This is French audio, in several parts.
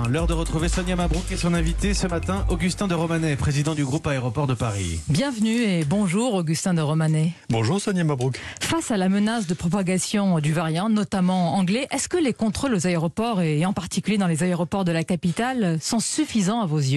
matin. L'heure de retrouver Sonia Mabrouk et son invité ce matin, Augustin de Romanet, président du groupe Aéroports de Paris. Bienvenue et bonjour Augustin de Romanet. Bonjour Sonia Mabrouk. Face à la menace de propagation du variant, notamment anglais, est-ce que les contrôles aux aéroports et en particulier dans les aéroports de la capitale sont suffisants à vos yeux ?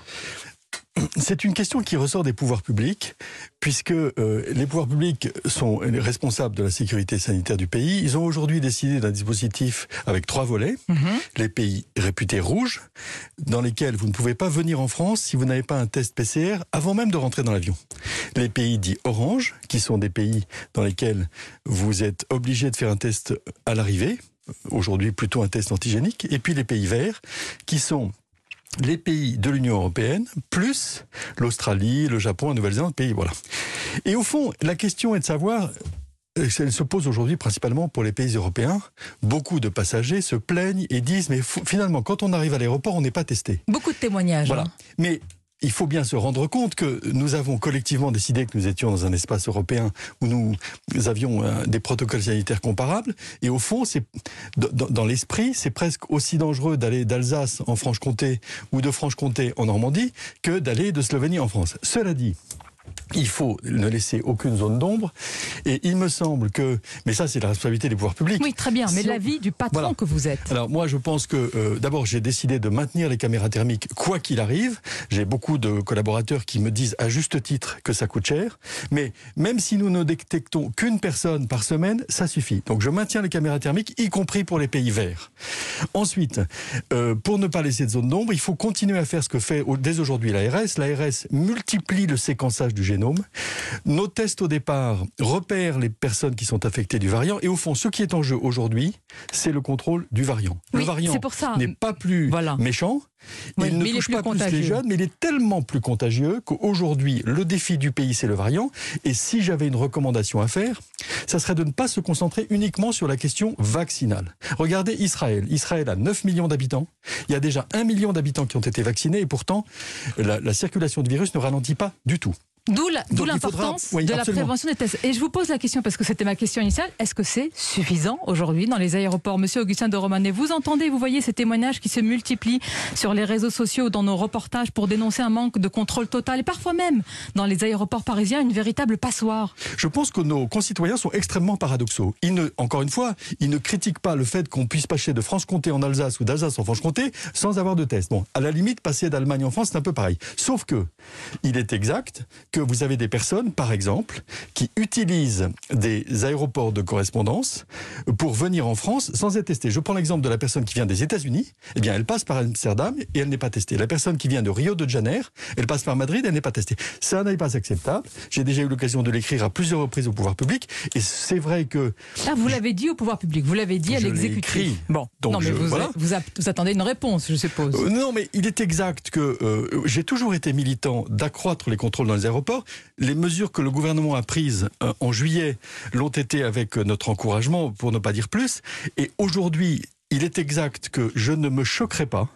C'est une question qui ressort des pouvoirs publics, puisque les pouvoirs publics sont responsables de la sécurité sanitaire du pays. Ils ont aujourd'hui décidé d'un dispositif avec 3 volets. Les pays réputés rouges, dans lesquels vous ne pouvez pas venir en France si vous n'avez pas un test PCR avant même de rentrer dans l'avion. Les pays dits orange, qui sont des pays dans lesquels vous êtes obligé de faire un test à l'arrivée, aujourd'hui plutôt un test antigénique. Et puis les pays verts, qui sont les pays de l'Union européenne, plus l'Australie, le Japon, la Nouvelle-Zélande, pays, voilà. Et au fond, la question est de savoir, elle se pose aujourd'hui principalement pour les pays européens. Beaucoup de passagers se plaignent et disent, mais finalement, quand on arrive à l'aéroport, on n'est pas testé. Beaucoup de témoignages. Voilà. Mais il faut bien se rendre compte que nous avons collectivement décidé que nous étions dans un espace européen où nous avions des protocoles sanitaires comparables. Et au fond, c'est dans l'esprit, c'est presque aussi dangereux d'aller d'Alsace en Franche-Comté ou de Franche-Comté en Normandie que d'aller de Slovénie en France. Cela dit, il faut ne laisser aucune zone d'ombre. Et il me semble que... Mais ça, c'est la responsabilité des pouvoirs publics. Oui, très bien. Mais l'avis du patron voilà. que vous êtes. Alors moi, je pense que... d'abord, j'ai décidé de maintenir les caméras thermiques quoi qu'il arrive. J'ai beaucoup de collaborateurs qui me disent à juste titre que ça coûte cher. Mais même si nous ne détectons qu'une personne par semaine, ça suffit. Donc je maintiens les caméras thermiques, y compris pour les pays verts. Ensuite, pour ne pas laisser de zone d'ombre, il faut continuer à faire ce que fait dès aujourd'hui l'ARS. L'ARS multiplie le séquençage du génome. Nos tests au départ repèrent les personnes qui sont affectées du variant et au fond, ce qui est en jeu aujourd'hui, c'est le contrôle du variant. Oui, le variant n'est pas plus méchant, oui, il ne touche pas plus les jeunes, mais il est tellement plus contagieux qu'aujourd'hui, le défi du pays, c'est le variant. Et si j'avais une recommandation à faire, ça serait de ne pas se concentrer uniquement sur la question vaccinale. Regardez Israël. Israël a 9 millions d'habitants. Il y a déjà 1 million d'habitants qui ont été vaccinés et pourtant, la circulation du virus ne ralentit pas du tout. D'où l'importance de la prévention des tests. Et je vous pose la question, parce que c'était ma question initiale, est-ce que c'est suffisant aujourd'hui dans les aéroports ? Monsieur Augustin de Romanet, vous entendez, vous voyez ces témoignages qui se multiplient sur les réseaux sociaux ou dans nos reportages pour dénoncer un manque de contrôle total et parfois même dans les aéroports parisiens une véritable passoire. Je pense que nos concitoyens sont extrêmement paradoxaux. Encore une fois, ils ne critiquent pas le fait qu'on puisse passer de Franche-Comté en Alsace ou d'Alsace en Franche-Comté sans avoir de test. Bon, à la limite, passer d'Allemagne en France, c'est un peu pareil. Sauf que, il est exact que vous avez des personnes, par exemple, qui utilisent des aéroports de correspondance pour venir en France sans être testées. Je prends l'exemple de la personne qui vient des États-Unis. Eh bien, elle passe par Amsterdam et elle n'est pas testée. La personne qui vient de Rio de Janeiro, elle passe par Madrid, elle n'est pas testée. Ça n'est pas acceptable. J'ai déjà eu l'occasion de l'écrire à plusieurs reprises au pouvoir public. Et c'est vrai que... Ah, vous l'avez dit au pouvoir public, vous l'avez dit à l'exécutif. Je l'ai écrit. Bon, donc non, mais vous attendez une réponse, je suppose. Non, mais il est exact que j'ai toujours été militant d'accroître les contrôles dans les aéroports. Les mesures que le gouvernement a prises en juillet l'ont été avec notre encouragement, pour ne pas dire plus. Et aujourd'hui, il est exact que je ne me choquerai pas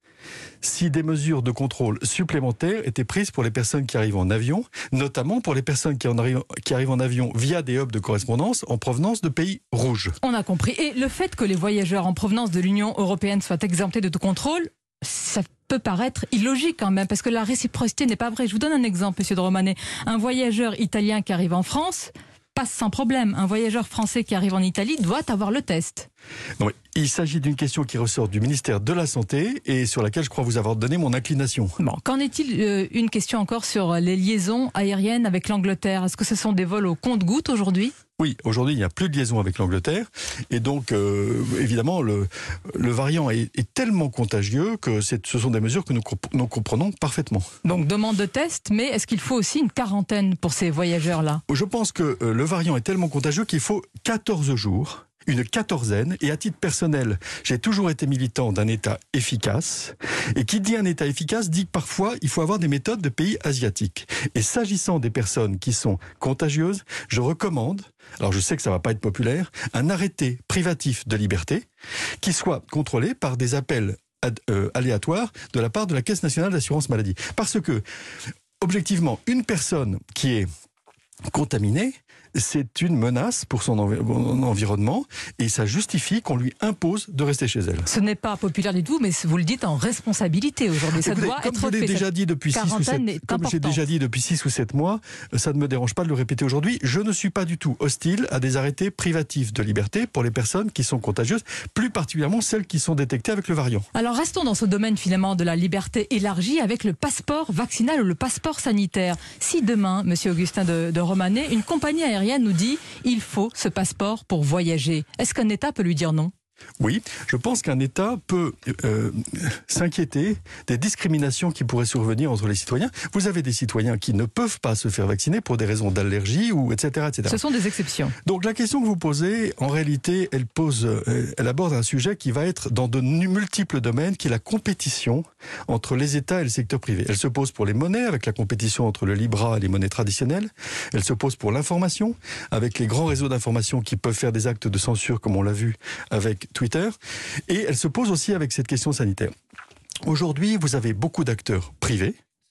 si des mesures de contrôle supplémentaires étaient prises pour les personnes qui arrivent en avion, notamment pour les personnes qui arrivent en avion via des hubs de correspondance en provenance de pays rouges. On a compris. Et le fait que les voyageurs en provenance de l'Union européenne soient exemptés de tout contrôle, ça peut paraître illogique quand même, parce que la réciprocité n'est pas vraie. Je vous donne un exemple, monsieur de Romanet. Un voyageur italien qui arrive en France passe sans problème. Un voyageur français qui arrive en Italie doit avoir le test. Non, il s'agit d'une question qui ressort du ministère de la Santé et sur laquelle je crois vous avoir donné mon inclination. Bon, qu'en est-il une question encore sur les liaisons aériennes avec l'Angleterre ? Est-ce que ce sont des vols au compte-gouttes aujourd'hui ? Oui, aujourd'hui, il n'y a plus de liaison avec l'Angleterre. Et donc, évidemment, le variant est tellement contagieux que ce sont des mesures que nous comprenons parfaitement. Donc, demande de test, mais est-ce qu'il faut aussi une quarantaine pour ces voyageurs-là ? Je pense que le variant est tellement contagieux qu'il faut 14 jours. Une quatorzaine, et à titre personnel, j'ai toujours été militant d'un État efficace, et qui dit un État efficace dit que parfois il faut avoir des méthodes de pays asiatiques. Et s'agissant des personnes qui sont contagieuses, je recommande, alors je sais que ça va pas être populaire, un arrêté privatif de liberté qui soit contrôlé par des appels aléatoires de la part de la Caisse nationale d'assurance maladie. Parce que, objectivement, une personne qui est contaminée c'est une menace pour son environnement et ça justifie qu'on lui impose de rester chez elle. Ce n'est pas populaire du tout, mais vous le dites en responsabilité aujourd'hui. Ça doit être fait. Comme j'ai déjà dit depuis 6 ou 7 mois, ça ne me dérange pas de le répéter aujourd'hui. Je ne suis pas du tout hostile à des arrêtés privatifs de liberté pour les personnes qui sont contagieuses, plus particulièrement celles qui sont détectées avec le variant. Alors restons dans ce domaine finalement de la liberté élargie avec le passeport vaccinal ou le passeport sanitaire. Si demain, Monsieur Augustin de Romanet, une compagnie aérienne nous dit il faut ce passeport pour voyager, est-ce qu'un État peut lui dire non ? Oui, je pense qu'un État peut s'inquiéter des discriminations qui pourraient survenir entre les citoyens. Vous avez des citoyens qui ne peuvent pas se faire vacciner pour des raisons d'allergie ou etc., etc. Ce sont des exceptions. Donc la question que vous posez, en réalité, elle aborde un sujet qui va être dans de multiples domaines, qui est la compétition entre les États et le secteur privé. Elle se pose pour les monnaies, avec la compétition entre le Libra et les monnaies traditionnelles. Elle se pose pour l'information, avec les grands réseaux d'information qui peuvent faire des actes de censure, comme on l'a vu avec Twitter, et elle se pose aussi avec cette question sanitaire. Aujourd'hui, vous avez beaucoup d'acteurs privés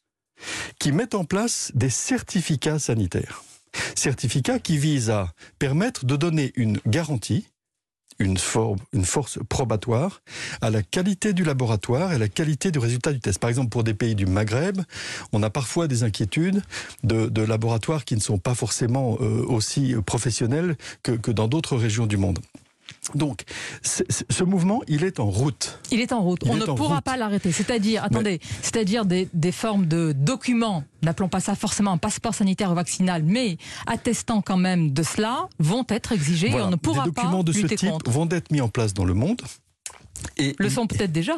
qui mettent en place des certificats sanitaires. Certificats qui visent à permettre de donner une garantie, une force probatoire à la qualité du laboratoire et à la qualité du résultat du test. Par exemple, pour des pays du Maghreb, on a parfois des inquiétudes de laboratoires qui ne sont pas forcément aussi professionnels que dans d'autres régions du monde. Donc, ce mouvement, il est en route. Il est en route. On ne pourra pas l'arrêter. C'est-à-dire, c'est-à-dire des formes de documents, n'appelons pas ça forcément un passeport sanitaire ou vaccinal, mais attestant quand même de cela, vont être exigés et on ne pourra pas lutter contre. Des documents de ce type vont être mis en place dans le monde. Et le sont peut-être déjà.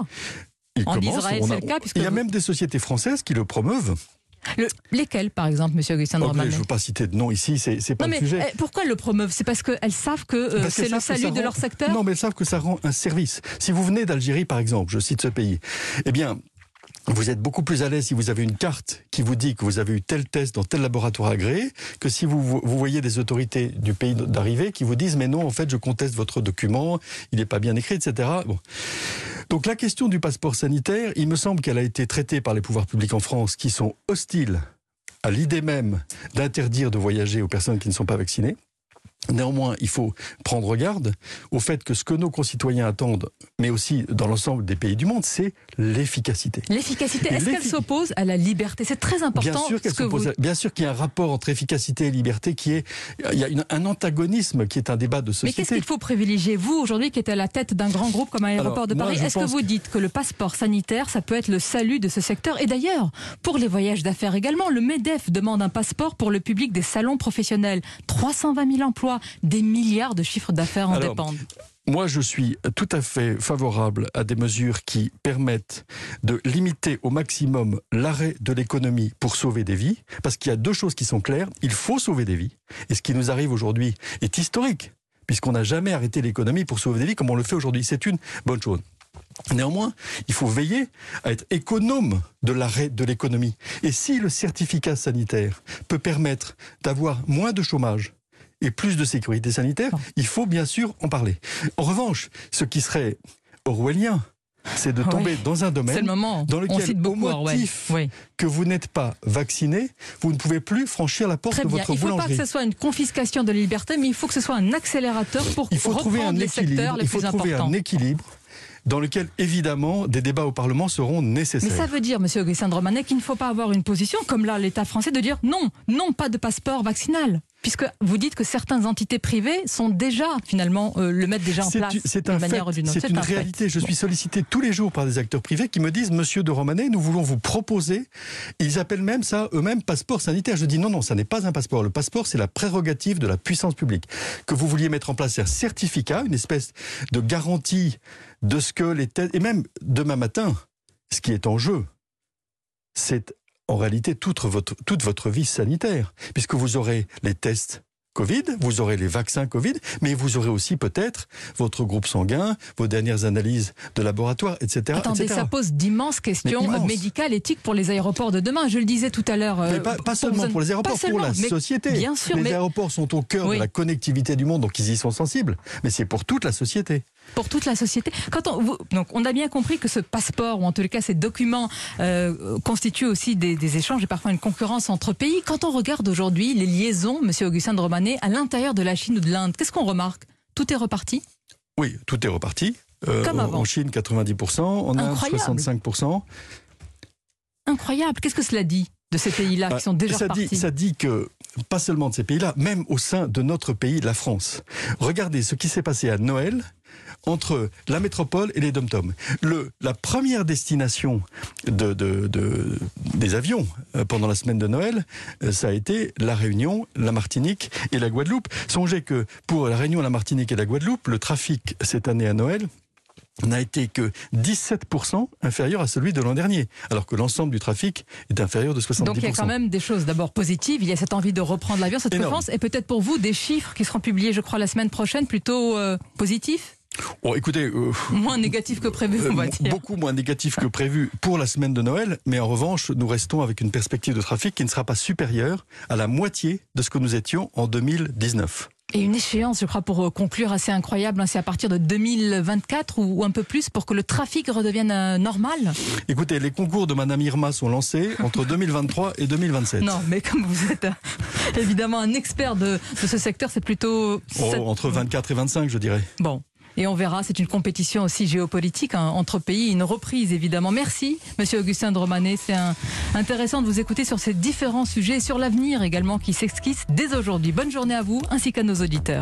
En Israël, c'est le cas. Il y a même des sociétés françaises qui le promeuvent. Lesquels, par exemple, M. Augustin de Romanet ? Je ne veux pas citer de nom ici, c'est pas le sujet. Pourquoi elles le promeuvent ? C'est parce qu'elles savent que c'est le salut de leur secteur ? Non, mais elles savent que ça rend un service. Si vous venez d'Algérie, par exemple, je cite ce pays, eh bien, vous êtes beaucoup plus à l'aise si vous avez une carte qui vous dit que vous avez eu tel test dans tel laboratoire agréé que si vous voyez des autorités du pays d'arrivée qui vous disent « mais non, en fait, je conteste votre document, il n'est pas bien écrit, etc. » Bon. Donc la question du passeport sanitaire, il me semble qu'elle a été traitée par les pouvoirs publics en France qui sont hostiles à l'idée même d'interdire de voyager aux personnes qui ne sont pas vaccinées. Néanmoins, il faut prendre garde au fait que ce que nos concitoyens attendent, mais aussi dans l'ensemble des pays du monde, c'est l'efficacité. L'efficacité, est-ce qu'elle s'oppose à la liberté ? C'est très important. Bien sûr qu'il y a un rapport entre efficacité et liberté il y a un antagonisme qui est un débat de société. Mais qu'est-ce qu'il faut privilégier ? Vous, aujourd'hui, qui êtes à la tête d'un grand groupe comme Aéroport de Paris, est-ce que vous dites que le passeport sanitaire, ça peut être le salut de ce secteur ? Et d'ailleurs, pour les voyages d'affaires également, le MEDEF demande un passeport pour le public des salons professionnels. 320 000 emplois. Des milliards de chiffres d'affaires en dépendent. Moi, je suis tout à fait favorable à des mesures qui permettent de limiter au maximum l'arrêt de l'économie pour sauver des vies, parce qu'il y a deux choses qui sont claires. Il faut sauver des vies, et ce qui nous arrive aujourd'hui est historique, puisqu'on n'a jamais arrêté l'économie pour sauver des vies comme on le fait aujourd'hui. C'est une bonne chose. Néanmoins, il faut veiller à être économe de l'arrêt de l'économie. Et si le certificat sanitaire peut permettre d'avoir moins de chômage, et plus de sécurité sanitaire, il faut bien sûr en parler. En revanche, ce qui serait orwellien, c'est de tomber dans un domaine dans lequel, au motif que vous n'êtes pas vacciné, vous ne pouvez plus franchir la porte de votre boulangerie. Il ne faut pas que ce soit une confiscation de liberté, mais il faut que ce soit un accélérateur pour reprendre les secteurs les plus importants. Il faut trouver un équilibre dans lequel, évidemment, des débats au Parlement seront nécessaires. Mais ça veut dire, M. Augustin de Romanet, qu'il ne faut pas avoir une position, comme là, l'État français, de dire non, pas de passeport vaccinal. Puisque vous dites que certaines entités privées sont déjà, finalement, le mettent déjà en place d'une manière ou d'une autre. C'est une réalité. Je suis sollicité tous les jours par des acteurs privés qui me disent « Monsieur de Romanet, nous voulons vous proposer ». Ils appellent même ça eux-mêmes passeport sanitaire. Je dis non, ça n'est pas un passeport. Le passeport, c'est la prérogative de la puissance publique. Que vous vouliez mettre en place un certificat, une espèce de garantie de ce que les tests... Et même demain matin, ce qui est en jeu, c'est en réalité toute votre vie sanitaire, puisque vous aurez les tests Covid, vous aurez les vaccins Covid, mais vous aurez aussi peut-être votre groupe sanguin, vos dernières analyses de laboratoire, etc. Attendez, etc. Ça pose d'immenses questions médicales, éthiques pour les aéroports de demain. Je le disais tout à l'heure. Mais pas seulement pour les aéroports, pour la société. Bien sûr, les aéroports sont au cœur de la connectivité du monde, donc ils y sont sensibles. Mais c'est pour toute la société. Pour toute la société. Donc on a bien compris que ce passeport, ou en tous les cas ces documents, constituent aussi des échanges et parfois une concurrence entre pays. Quand on regarde aujourd'hui les liaisons, monsieur Augustin de Romanet, à l'intérieur de la Chine ou de l'Inde, qu'est-ce qu'on remarque? Tout est reparti? Oui, tout est reparti. Comme avant. En Chine, 90%, en Inde, 65%. Incroyable. Qu'est-ce que cela dit de ces pays-là qui sont déjà repartis? Ça dit que, pas seulement de ces pays-là, même au sein de notre pays, la France. Regardez ce qui s'est passé à Noël entre la métropole et les dom-toms. La première destination des avions pendant la semaine de Noël, ça a été la Réunion, la Martinique et la Guadeloupe. Songez que pour la Réunion, la Martinique et la Guadeloupe, le trafic cette année à Noël n'a été que 17% inférieur à celui de l'an dernier, alors que l'ensemble du trafic est inférieur de 70%. Donc il y a quand même des choses d'abord positives, il y a cette envie de reprendre l'avion, cette préférence, et peut-être pour vous des chiffres qui seront publiés, je crois, la semaine prochaine, plutôt positifs? Bon, écoutez, moins négatif que prévu, on va dire. Beaucoup moins négatif que prévu pour la semaine de Noël, mais en revanche, nous restons avec une perspective de trafic qui ne sera pas supérieure à la moitié de ce que nous étions en 2019. Et une échéance, je crois, pour conclure, assez incroyable, c'est à partir de 2024 ou un peu plus pour que le trafic redevienne normal? Écoutez, les concours de Madame Irma sont lancés entre 2023 et 2027. Non, mais comme vous êtes évidemment un expert de ce secteur, c'est plutôt... Entre 24 et 25, je dirais. Bon. Et on verra, c'est une compétition aussi géopolitique entre pays, une reprise évidemment. Merci, monsieur Augustin de Romanet. C'est intéressant de vous écouter sur ces différents sujets et sur l'avenir également qui s'esquisse dès aujourd'hui. Bonne journée à vous ainsi qu'à nos auditeurs.